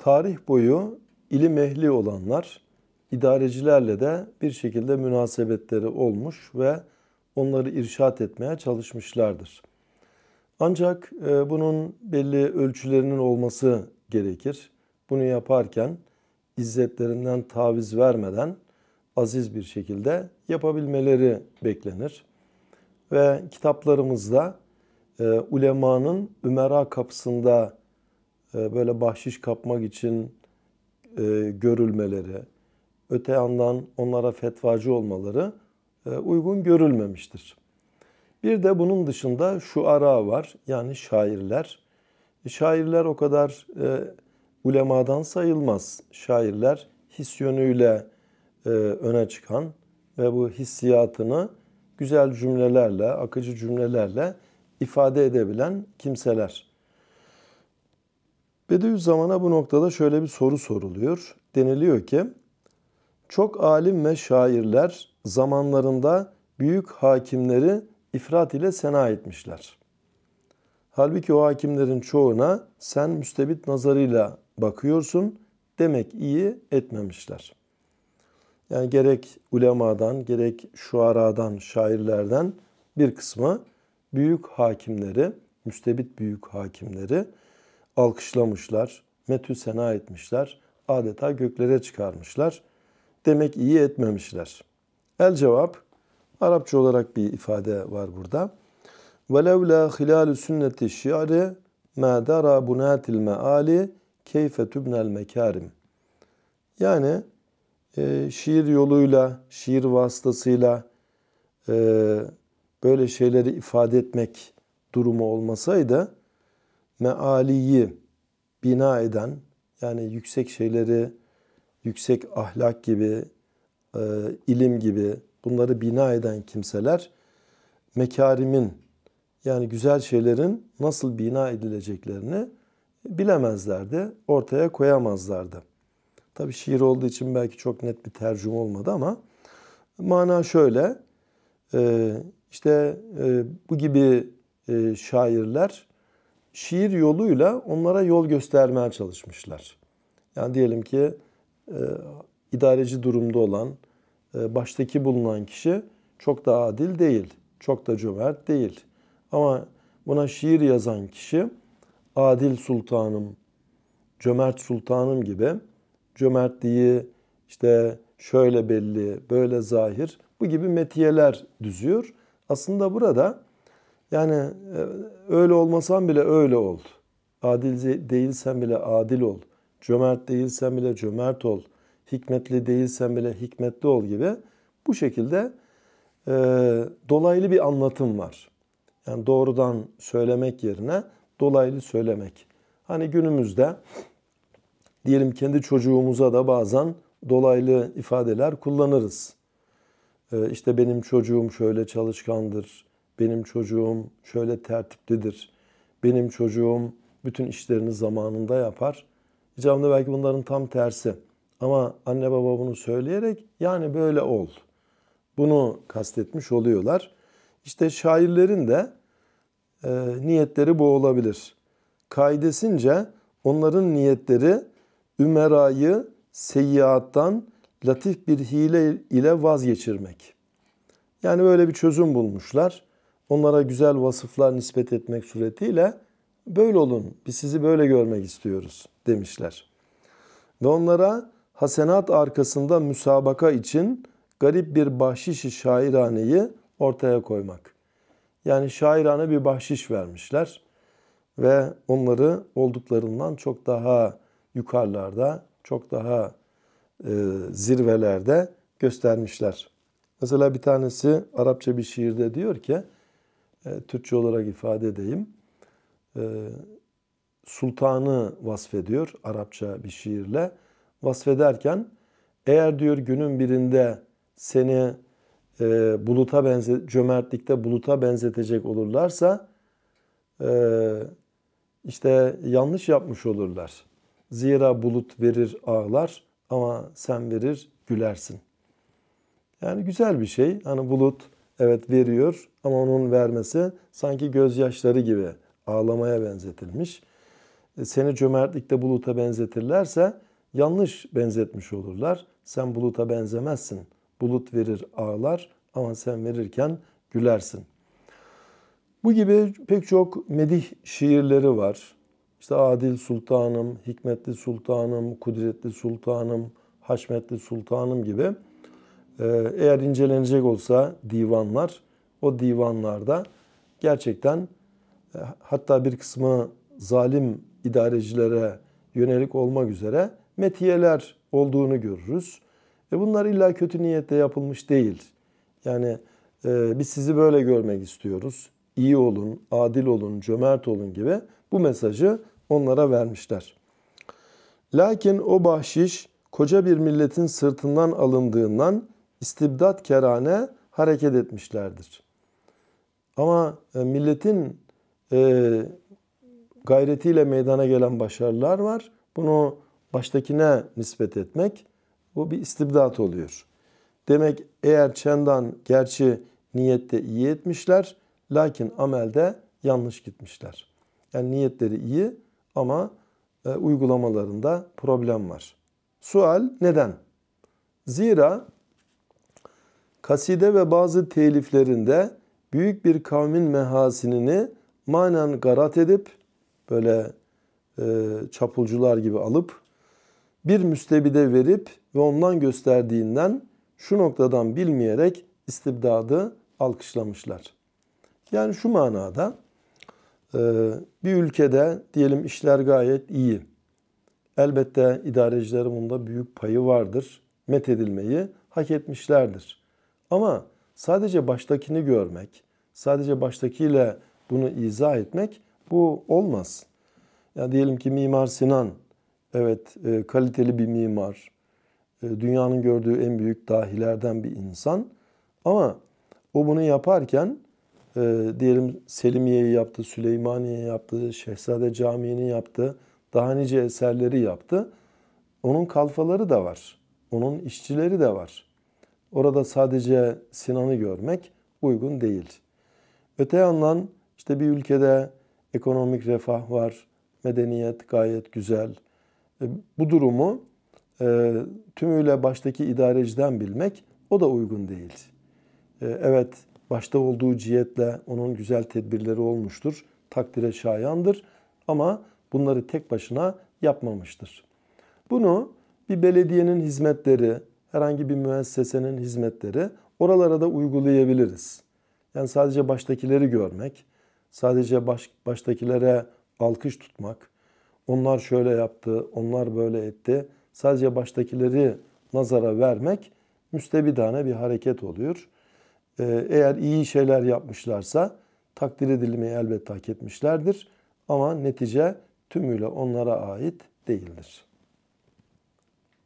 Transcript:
Tarih boyu ilim ehli olanlar, idarecilerle de bir şekilde münasebetleri olmuş ve onları irşad etmeye çalışmışlardır. Ancak bunun belli ölçülerinin olması gerekir. Bunu yaparken izzetlerinden taviz vermeden aziz bir şekilde yapabilmeleri beklenir. Ve kitaplarımızda ulemanın ümera kapısında böyle bahşiş kapmak için görülmeleri, öte yandan onlara fetvacı olmaları uygun görülmemiştir. Bir de bunun dışında şuara var, yani şairler. Şairler o kadar ulemadan sayılmaz. Şairler his yönüyle öne çıkan ve bu hissiyatını güzel cümlelerle, akıcı cümlelerle ifade edebilen kimseler. Bediüzzaman'a bu noktada şöyle bir soru soruluyor. Deniliyor ki, çok alim ve şairler zamanlarında büyük hakimleri ifrat ile sena etmişler. Halbuki o hakimlerin çoğuna sen müstebit nazarıyla bakıyorsun, demek iyi etmemişler. Yani gerek ulemadan, gerek şuaradan, şairlerden bir kısmı büyük hakimleri, müstebit büyük hakimleri alkışlamışlar, metü sena etmişler, adeta göklere çıkarmışlar. Demek iyi etmemişler. El cevap, Arapça olarak bir ifade var burada. وَلَوْ لَا خِلَالُ سُنَّةِ الشِّعْرِ مَا دَرَى بُنَاتِ الْمَآلِ كَيْفَ تُبْنَى الْمَكَارِمِ. Yani şiir yoluyla, şiir vasıtasıyla böyle şeyleri ifade etmek durumu olmasaydı, mealiyi bina eden, yani yüksek şeyleri, yüksek ahlak gibi, ilim gibi bunları bina eden kimseler, mekarimin, yani güzel şeylerin nasıl bina edileceklerini bilemezlerdi, ortaya koyamazlardı. Tabii şiir olduğu için belki çok net bir tercüme olmadı ama mana şöyle, bu gibi şairler şiir yoluyla onlara yol göstermeye çalışmışlar. Yani diyelim ki idareci durumda olan, baştaki bulunan kişi çok da adil değil, çok da cömert değil. Ama buna şiir yazan kişi adil sultanım, cömert sultanım gibi cömertliği işte şöyle belli, böyle zahir, bu gibi metiyeler düzüyor. Aslında burada yani öyle olmasan bile öyle ol. Adil değilsen bile adil ol. Cömert değilsen bile cömert ol. Hikmetli değilsen bile hikmetli ol gibi bu şekilde dolaylı bir anlatım var. Yani doğrudan söylemek yerine dolaylı söylemek. Hani günümüzde diyelim kendi çocuğumuza da bazen dolaylı ifadeler kullanırız. İşte benim çocuğum şöyle çalışkandır, benim çocuğum şöyle tertiplidir, benim çocuğum bütün işlerini zamanında yapar. İcabında belki bunların tam tersi. Ama anne baba bunu söyleyerek yani böyle ol. Bunu kastetmiş oluyorlar. İşte şairlerin de niyetleri bu olabilir. Kaidesince onların niyetleri ümerayı seyyiattan latif bir hile ile vazgeçirmek. Yani böyle bir çözüm bulmuşlar. Onlara güzel vasıflar nispet etmek suretiyle böyle olun, biz sizi böyle görmek istiyoruz demişler. Ve onlara hasenat arkasında müsabaka için garip bir bahşiş-i şairaneyi ortaya koymak. Yani şairane bir bahşiş vermişler ve onları olduklarından çok daha yukarılarda, çok daha zirvelerde göstermişler. Mesela bir tanesi Arapça bir şiirde diyor ki, Türkçe olarak ifade edeyim, sultanı vasfediyor Arapça bir şiirle. Vasfederken, eğer diyor günün birinde seni cömertlikte buluta benzetecek olurlarsa, işte yanlış yapmış olurlar. Zira bulut verir ağlar ama sen verir gülersin. Yani güzel bir şey. Hani bulut evet veriyor ama onun vermesi sanki gözyaşları gibi ağlamaya benzetilmiş. seni cömertlikte buluta benzetirlerse yanlış benzetmiş olurlar. Sen buluta benzemezsin. Bulut verir ağlar ama sen verirken gülersin. Bu gibi pek çok medih şiirleri var. İşte Adil Sultanım, Hikmetli Sultanım, Kudretli Sultanım, Haşmetli Sultanım gibi. Eğer incelenecek olsa divanlar, o divanlarda gerçekten hatta bir kısmı zalim idarecilere yönelik olmak üzere metiyeler olduğunu görürüz. Bunlar illa kötü niyetle yapılmış değil. Yani biz sizi böyle görmek istiyoruz. İyi olun, adil olun, cömert olun gibi bu mesajı onlara vermişler. Lakin o bahşiş koca bir milletin sırtından alındığından istibdat kerane hareket etmişlerdir. Ama milletin gayretiyle meydana gelen başarılar var. Bunu baştakine nispet etmek, bu bir istibdat oluyor. Demek eğer çendan gerçi niyette iyi etmişler, lakin amelde yanlış gitmişler. Yani niyetleri iyi ama uygulamalarında problem var. Sual neden? Zira kaside ve bazı teliflerinde büyük bir kavmin mehasinini manen garat edip böyle çapulcular gibi alıp bir müstebide verip ve ondan gösterdiğinden şu noktadan bilmeyerek istibdadı alkışlamışlar. Yani şu manada bir ülkede diyelim işler gayet iyi. Elbette idarecilerin bunda büyük payı vardır. Methedilmeyi hak etmişlerdir. Ama sadece baştakini görmek, sadece baştakiyle bunu izah etmek bu olmaz. Yani diyelim ki Mimar Sinan, evet kaliteli bir mimar, dünyanın gördüğü en büyük dahilerden bir insan. Ama o bunu yaparken diyelim Selimiye'yi yaptı, Süleymaniye'yi yaptı, Şehzade Camii'ni yaptı, daha nice eserleri yaptı. Onun kalfaları da var, onun işçileri de var. Orada sadece Sinan'ı görmek uygun değil. Öte yandan işte bir ülkede ekonomik refah var, medeniyet gayet güzel. Bu durumu tümüyle baştaki idareciden bilmek o da uygun değil. Evet, başta olduğu cihetle onun güzel tedbirleri olmuştur, takdire şayandır ama bunları tek başına yapmamıştır. Bunu bir belediyenin hizmetleri, herhangi bir müessesenin hizmetleri oralara da uygulayabiliriz. Yani sadece baştakileri görmek, sadece baştakilere alkış tutmak, onlar şöyle yaptı, onlar böyle etti, sadece baştakileri nazara vermek müstebidane bir hareket oluyor. Eğer iyi şeyler yapmışlarsa takdir edilmeyi elbette hak etmişlerdir ama netice tümüyle onlara ait değildir.